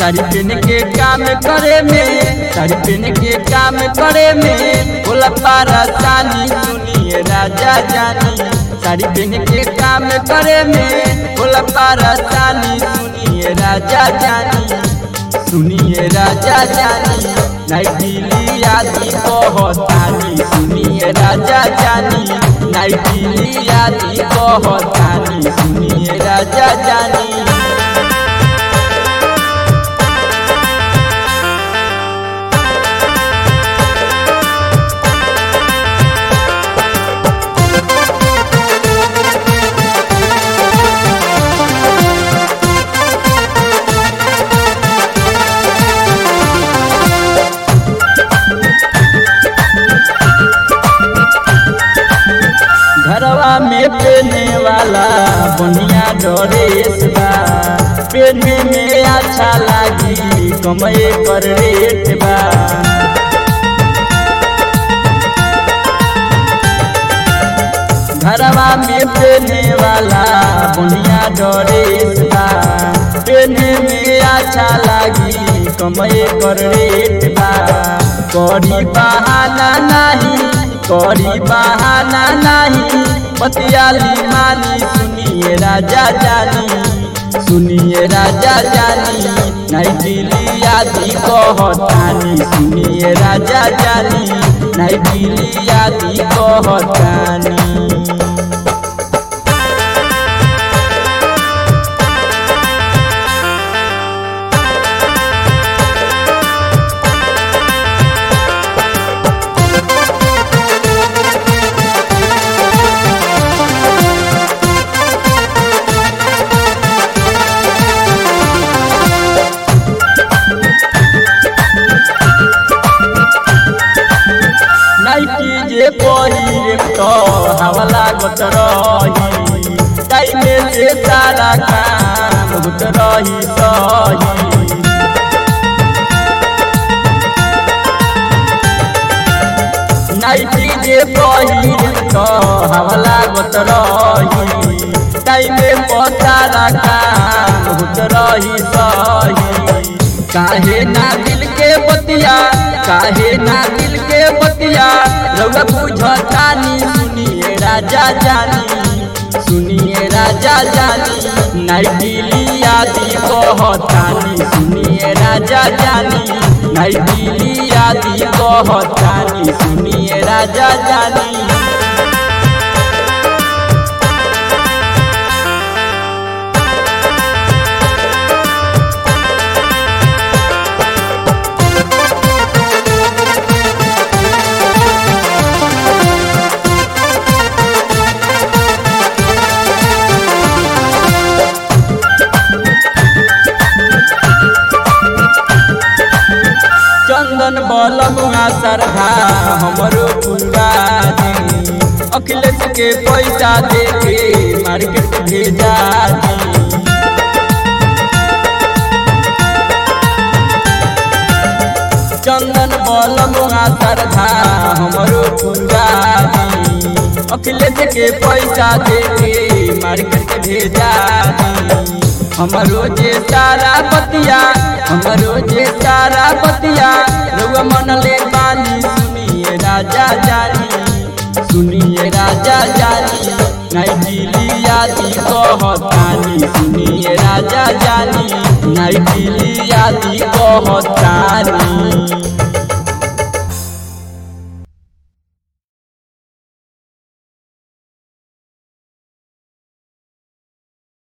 साड़ी पहन के काम करे में, साड़ी पहन के काम करे में बोला परेशानी सुनिए राजा जानी। साड़ी पहन के काम करे में बोला परेशानी सुनिए राजा जानी, सुनिए राजा जानी। नाइटिली आदि कहतानी सुनिए राजा जानी, नाइटिली आदि कहतानी सुनिए राजा जानी। घरवा में पहने वाला बढ़िया ड्रेस बा, पहने में अच्छा लागी कमाए कर रेट बा। घरवा में पहने वाला बढ़िया ड्रेस बा, पहने में अच्छा लागी कमाए कर रेट बा। करी बहाना नहीं, करी बहाना नहीं, बतियाली मानी सुनिए राजा जानी, सुनिए राजा जानी। नाइटिली आदि कहतानी सुनिए राजा जानी, नाइटिली आदि कहतानी। नाइटी जे पहिरे तो हवा लागत रही, टाइमे से सारा काम होत रही सही। नाइटी जे पहिरे तो हवा लागत रही, टाइमे पर सारा काम होत रही सही। काहे ना दिल के बतिया, काहे ना दिल के बतिया रउआ बुझतानी सुनिए राजा जानी, सुनिए राजा जानी। नाइटिली आदि कहतानी सुनिए राजा जानी, नाइटिली आदि कहतानी सुनिए राजा जानी। चंदन बलमुआ सरधा हमरो पूरा दी, अखिलेश के पैसा दे के मार्केट भेजा दी। चंदन बलमुआ सरधा हमरो पूरा दी, अखिलेश के पैसा दे के मार्केट भेजा दी। हमरो जे सारा बतिया, हमरो जे सारा बतिया रउआ मन ले बानी सुनिए राजा जानी, सुनिए राजा जानी। नाइटिली आदि कहतानी सुनिए राजा जानी, नाइटिली आदि कहतानी।